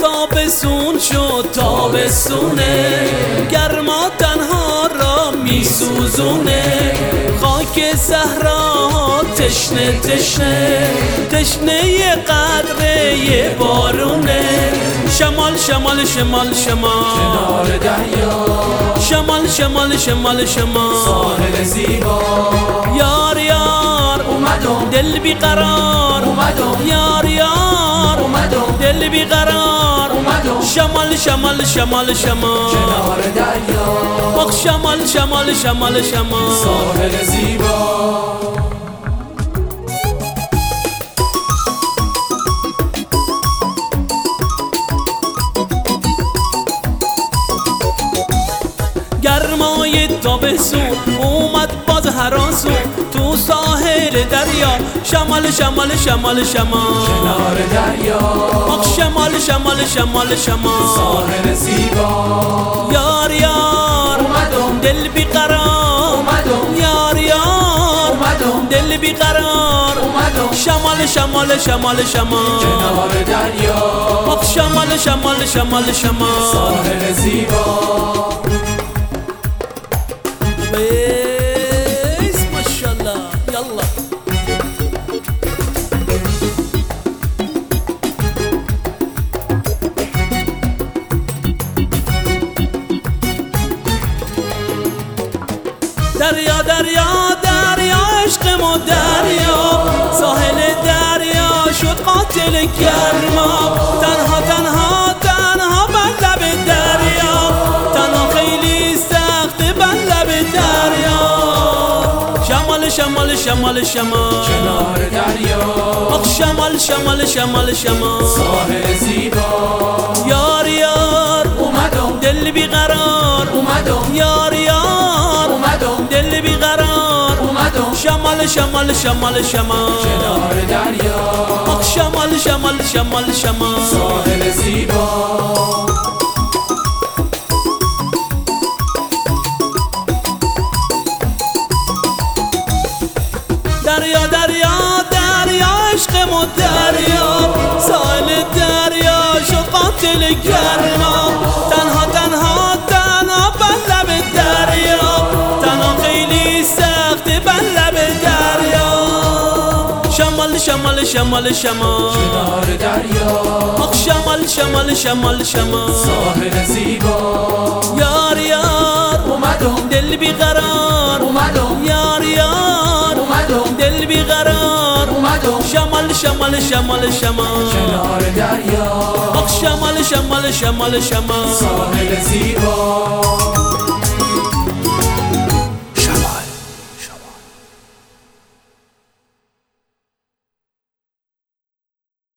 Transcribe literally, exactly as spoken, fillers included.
تابستون شد تابستونه، گرما تنها را میسوزونه. خاک صحرا تشنه تشنه تشنه قدره یه بارونه. شمال شمال شمال شمال کنار دریا، شمال شمال شمال شمال ساحل زیبا. یار یار اومدم دل بیقرار، اومدم یار یار اومدم دل بیقرار. اومدم شمال شمال شمال شمال کنار دریا، آخ شمال شمال شمال شمال ساحل زیبا. گرمای تابستون اومد باز هراسون تو ساحل دریا. شمال شمال شمال شمال کنار دریا، آخ شمال شمال شمال شمال ساحل زیبا. یار یار اومدم دل بیقرار، اومدم یار یار اومدم دل بیقرار. اومدم شمال شمال شمال شمال کنار دریا، آخ شمال شمال شمال شمال ساحل زیبا. بس ماشاءالله يلا. دریا دریا دریا عشق ما دریا، ساحل دریا شد قاتل گرما. تنها تنها تنها بر لب دریا، تنها خیلی سخت بر لب دریا. شمال شمال شمال شمال کنار دریا، آخ شمال شمال شمال شمال ساحل زیبا. یار یار اومدم دل بیقرار، اومدم یار یار اومدم دل بیقرار. اومدم شمال شمال شمال شمال کنار دریا، آخ شمال شمال شمال شمال ساحل زیبا. دریا دریا دریا عشق ما دریا، ساحل دریا شد قاتل گرما. تنها تنها تنها بر لب دریا، تنها خیلی سخت بر لب دریا. شمال شمال شمال شمال کنار دریا، آخ شمال شمال شمال شمال ساحل زیبا. یار یار اومدم دل بیقرار، اومدم یار یار اومدم دل بیقرار. اومدم شمال شمال شمال شمال کنار دریا، آخ شمال شمال شمال شمال ساحل زیبا.